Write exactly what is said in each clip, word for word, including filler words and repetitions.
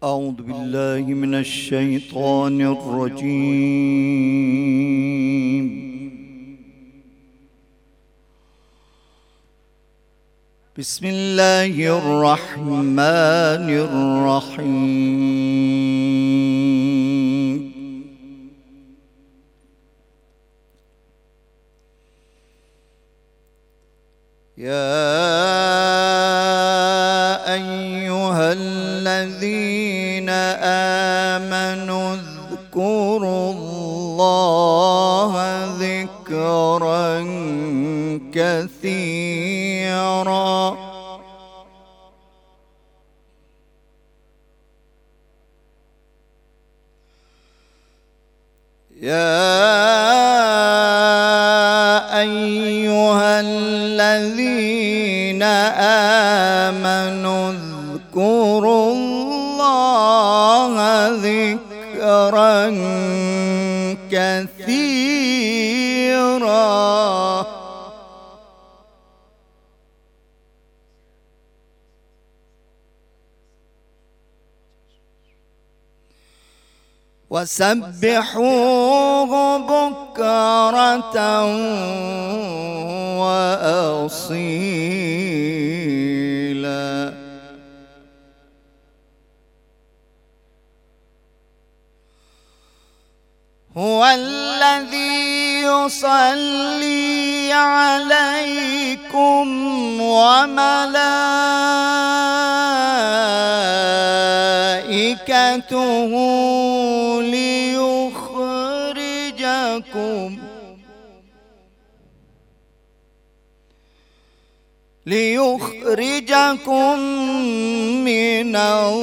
أعوذ بالله من الشيطان الرجيم. بسم الله الرحمن الرحيم. يا أيها الذين آمنوا اذكروا الله ذكرا كثيرا يا أيها الذين آمنوا اذكروا الله ذكرا كثيرا وسبحوه بكرة وأصيلا هو الذي يصلي عليكم وملائكته ليخرجكم ليخرجكم من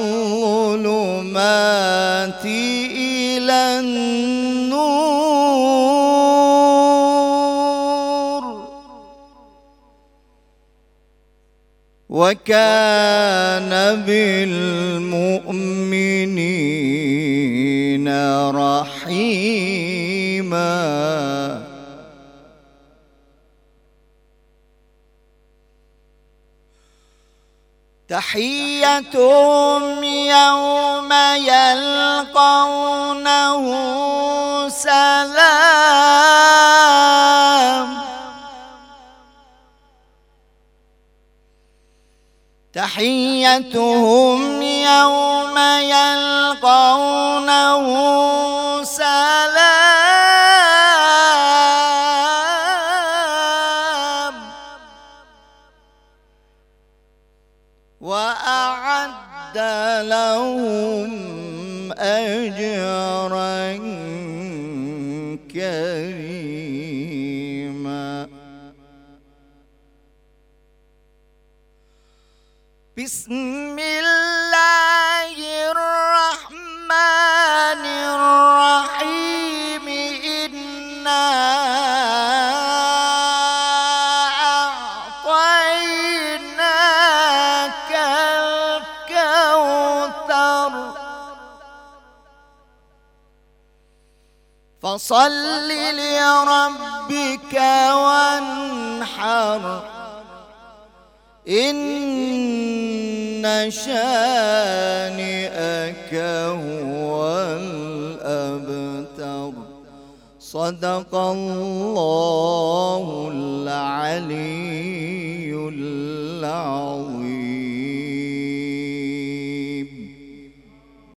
الظلمات إلى النور وكان بالمؤمنين رحيما. تحيتهم يوم يلقونه سلام تحيتهم يوم يلقونه سلام وأعد لهم أجرا كريما. بسم الله الرحمن الرحيم. إنا أعطيناك الكوثر فصل لربك وانحر إن شانئك هو الأبتر. صدق الله العلي العظيم.